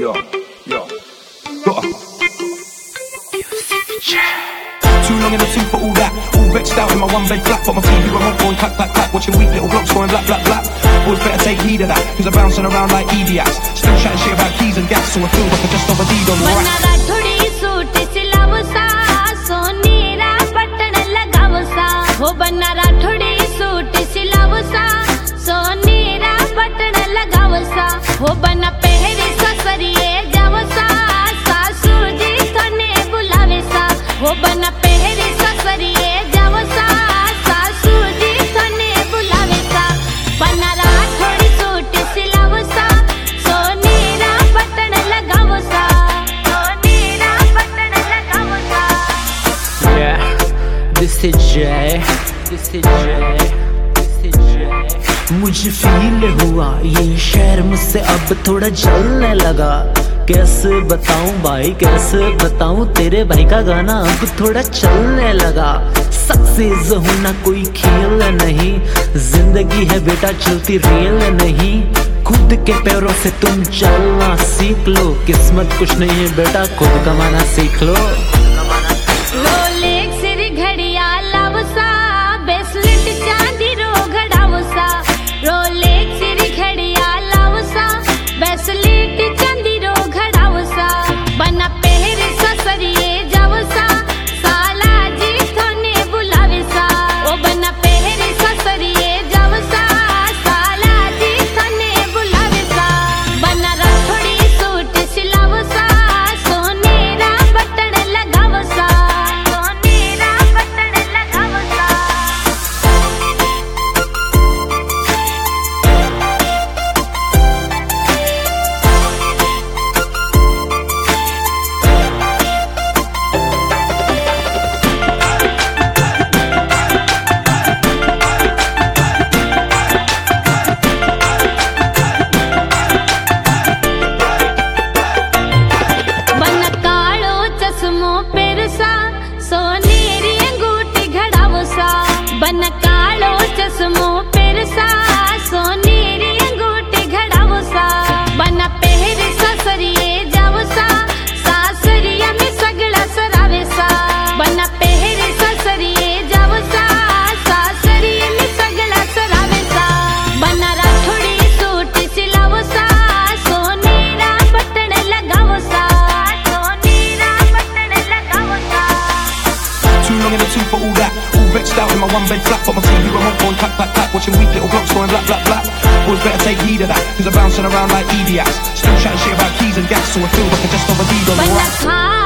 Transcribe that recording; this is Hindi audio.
Yo. Too long in the tooth for all that. All vexed out in my one bed flat. But my TV remote going clap, clap, clap. Watching weak little blocks going black, black, black. Boys better take heed of that, cause I'm bouncing around like idiots. Still chatting shit about keys and gas, so I feel like I just overdeed on the rack. बनना थोड़ी सूट सिलाओ सा सोनीरा बटन लगाओ सा हो बना पहरे ससरिए जाओ सा सासू जी थने बुलावे सा हो बना पहरे ससरिए जाओ सा सासू जी थने बुलावे सा बनना थोड़ी सूट सिलाओ सा सोनीरा बटन लगाओ सा सोनीरा बटन लगाओ सा। Yeah, this is Jay. मुझे फील हुआ ये शहर मुझसे अब थोड़ा जलने लगा। कैसे बताऊं भाई कैसे बताऊं, तेरे भाई का गाना अब थोड़ा चलने लगा। सक्सेस होना कोई खेल नहीं, जिंदगी है बेटा चलती रेल नहीं। खुद के पैरों से तुम चलना सीख लो, किस्मत कुछ नहीं है बेटा खुद कमाना सीख लो। रोलेक्स घड़िया लाओ सा बेसलेट चांदी रो घड़ाओ सा रोलेक्स घड़िया लाओ सा बेसलेट चांदी रो घड़ाओ सा बना पहरे ससरिए जाओ सा साला जी थोने बुलावे सा ओ बना पहरे ससरिए जाओ सा साला जी थने बुलावे सा बना थोड़ी सूट सिलाओ सा सोनेरा बटन लगाओ सा सोनेरा बटन लगाओ सा। बना कालो चश्मो पेरसा सोनेरी अंगूठी घड़ाओ सा बना कालो चश्मो पेरसा सोनेरी अंगूठी घड़ाओ सा बना पहरे ससरिए जाओ सा सासरिया में सगड़ा सरावे सा बना पहरे ससरिए जाओ सा सासरिया में सगड़ा सरावे सा बना थोड़ी सूट सिलाओ सा सोनेरा बटन लगाओ सा सोनेरा बटन लगाओ सा। Too long in the tooth for all that. All vexed out in my one bed flat. But my TV remote going clap, clap, clap. Watching weak little blocks going black, black, black. Boys better take heed of that, cause I'm bouncing around like idiots. Still chatting shit about keys and gas, so I feel like I just overdeed on the rack.